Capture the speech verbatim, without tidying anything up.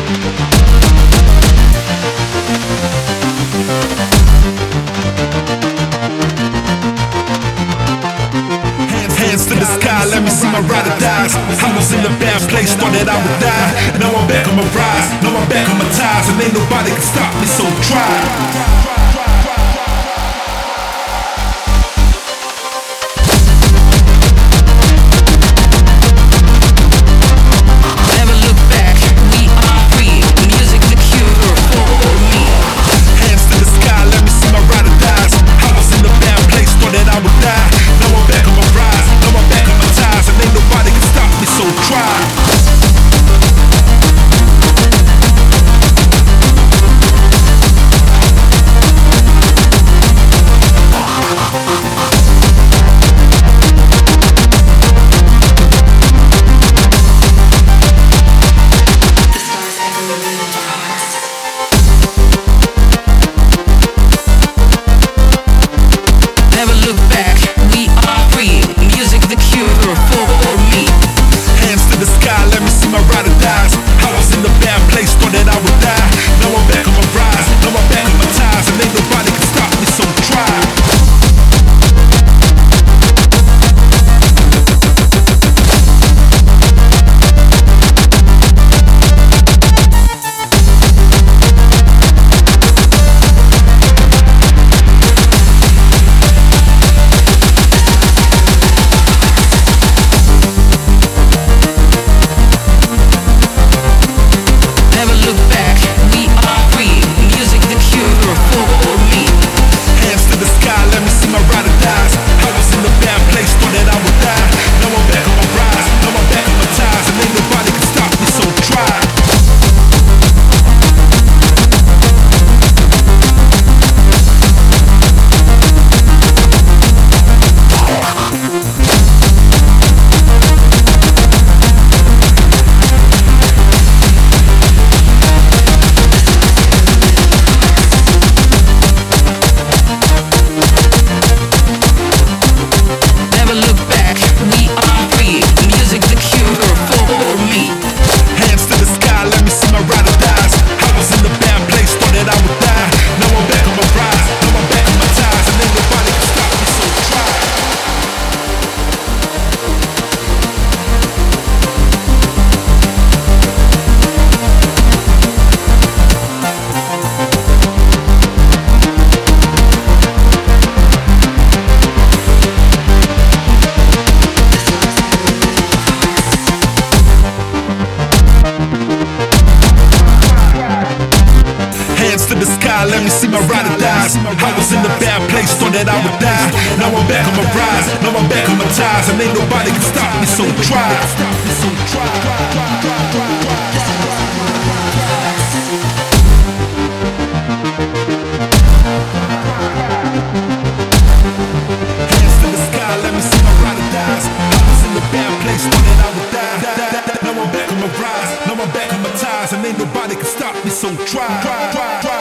Hands to the sky, let me see my ride or dies. I was in a bad place, thought that I would die. Now I'm back on my rise, now I'm back on my ties, and ain't nobody can stop me, so try. Let me see my ride or dies. I was in a bad place, thought that I would die. Now I'm back on my rise, now I'm back on my ties, and ain't nobody can stop me, so try. Hands to the sky, let me see my ride or dies. I was in a bad place, thought that I would die. Now I'm back on my rise, now I'm back on my ties, and ain't nobody can stop me, so try.